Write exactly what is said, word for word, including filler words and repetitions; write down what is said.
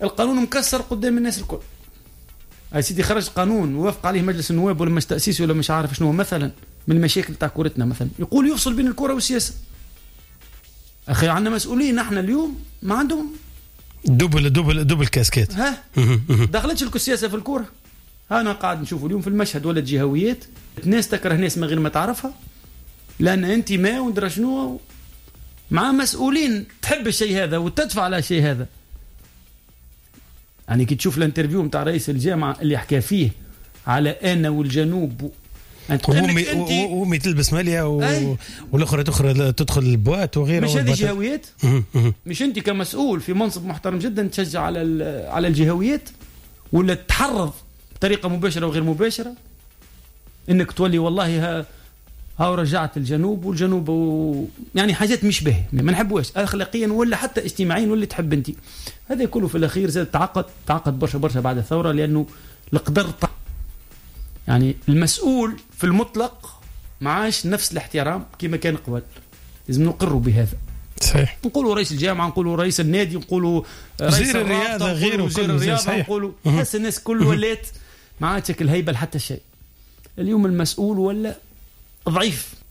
القانون مكسر قدام الناس الكل. يا سيدي خرج قانون ووافق عليه مجلس النواب ولا مش تأسيسي ولا مش عارف شنو مثلا من المشاكل تاع كورتنا مثلا، يقول يفصل بين الكرة والسياسة. أخي عندنا مسؤولين نحن اليوم ما عندهم دوبل دوبل دوبل كاسكيت. ها دخلتش لكم السياسة في الكرة. أنا قاعد نشوف اليوم في المشهد ولا جهويات، ناس تكره ناس من غير ما تعرفها لأن أنت ما وندرى شنو مع مسؤولين تحب الشيء هذا وتدفع على الشيء هذا. يعني كي تشوف الانترفيو متاع رئيس الجامعة اللي حكى فيه على أنا والجنوب وأمي تلبس مالية و... والأخرى تخرى تدخل البوات وغيره. مش هذه جهويات؟ مش أنت كمسؤول في منصب محترم جدا تشجع على على الجهويات ولا تحرض بطريقة مباشرة وغير مباشرة إنك تولي والله ها ها رجعت الجنوب والجنوب و... يعني حاجات مش به ما نحبوهاش أخلاقيا ولا حتى اجتماعيا ولا تحب أنت. هذا كله في الأخير زاد تعقد تعقد برشا برشا بعد الثورة لأنه القدر طع... يعني المسؤول في المطلق معاش نفس الاحترام كما كان قبل. لازم نقروا بهذا. صحيح. نقولوا رئيس الجامعة، نقولوا رئيس النادي، نقولوا رئيس الرياضة، غيره وزير الرياضة، نقولوا بس الناس كل ولات ما عادش الهيبة لحتى شيء. اليوم المسؤول ولا ضعيف